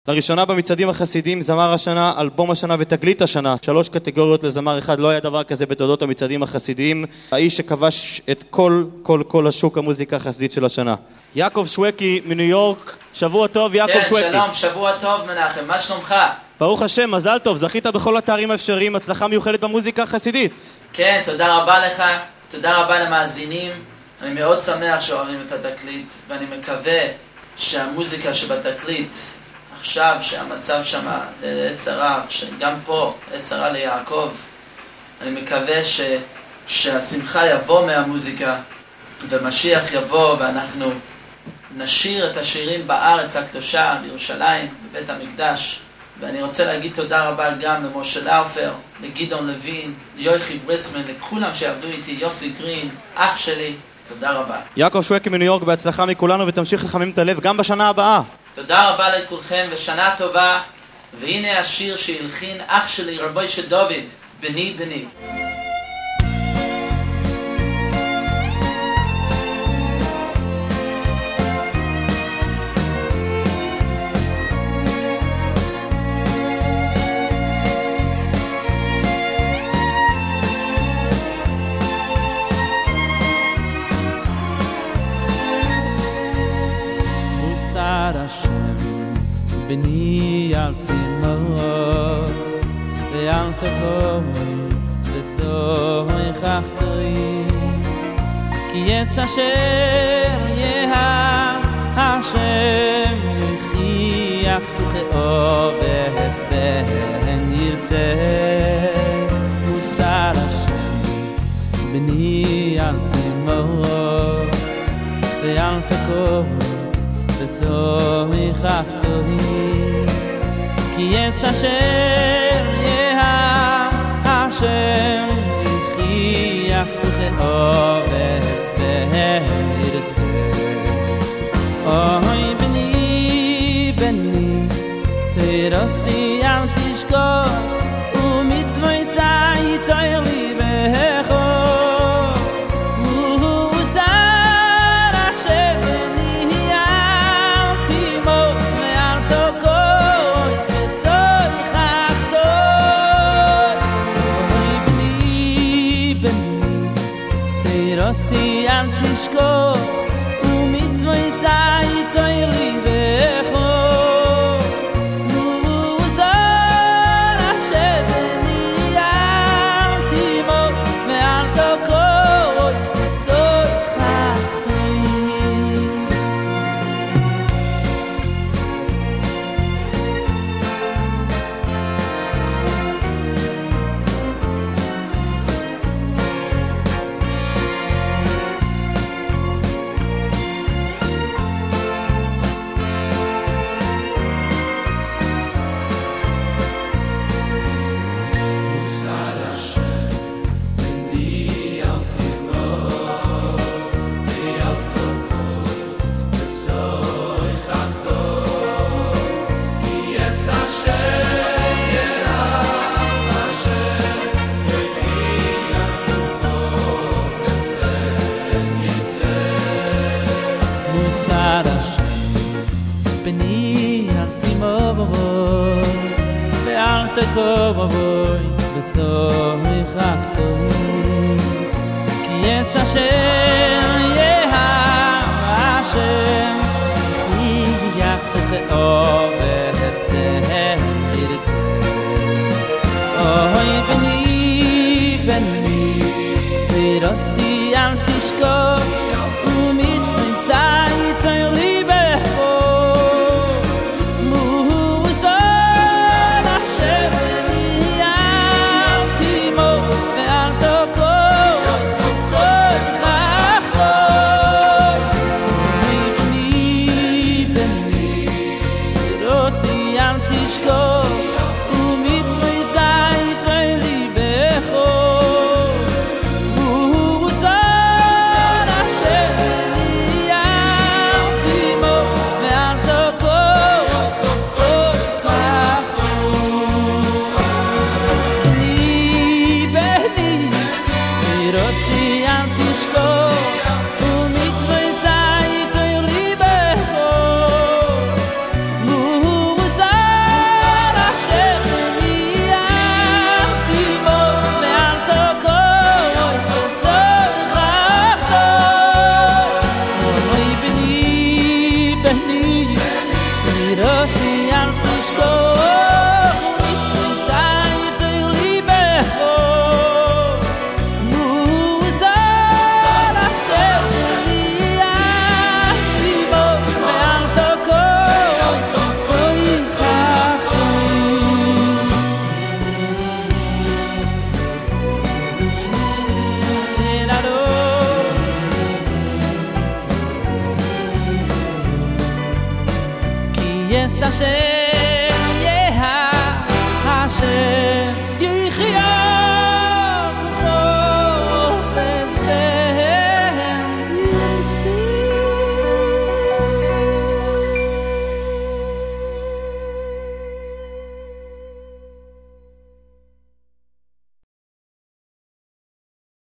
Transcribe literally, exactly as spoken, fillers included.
לראשונה במצעדים החסידים, זמר השנה, אלבום השנה ותגלית השנה. שלוש קטגוריות לזמר אחד, לא היה דבר כזה בתולדות המצעדים החסידיים. האיש שכבש את כל, כל, כל השוק המוזיקה החסידית של השנה. יעקב שווקי מניו יורק, שבוע טוב יעקב כן, שווקי. כן, שלום, שבוע טוב מנחם, מה שלומך? ברוך השם, מזל טוב, זכית בכל התארים האפשריים, הצלחה מיוחדת במוזיקה החסידית. כן, תודה רבה לך, תודה רבה למאזינים. אני מאוד שמח שאוהבים את התקליט, ואני מקווה שהמוזיקה שבתקליט עכשיו שהמצב שם לצרה, גם פה לצרה ליעקב, אני מקווה ש, שהשמחה יבוא מהמוזיקה ומשיח יבוא ואנחנו נשיר את השירים בארץ הקדושה, בירושלים, בבית המקדש. ואני רוצה להגיד תודה רבה גם למשה לאופר, לגדעון לוין, ליוחי בריסמן, לכולם שעבדו איתי, יוסי גרין, אח שלי, תודה רבה. יעקב שווקי מניו יורק, בהצלחה מכולנו ותמשיך לחמם את הלב גם בשנה הבאה. תודה רבה לכולכם ושנה טובה, והנה השיר שהלחין אח שלי רבי של דוד, בני בני. בני אל תמוס ואל תקוץ וסוי חכתרי כי יש אשר יהב השם יחיח תוכאו בהסבן ירצה מוסר השם בני אל תמוס ואל תקוץ וסוי חכתרי כי יש אשר יהב השם יחיח תוכאו בהסבן ירצה אוי בני בני תירוסי אל תשכח ומצווי סי צויר לי בחור si al tishko u mitzvah sai tsoy li becho u zar shebeni al timos me al tokot soy khachti Come voi, besoy khachtoy, ki es Hashem yehav Hashem, yach tcheo behestem yirtze. Oy beni beni, tirosi al tishkov, umitzvah sai tzoy libe. Musa אל תשכח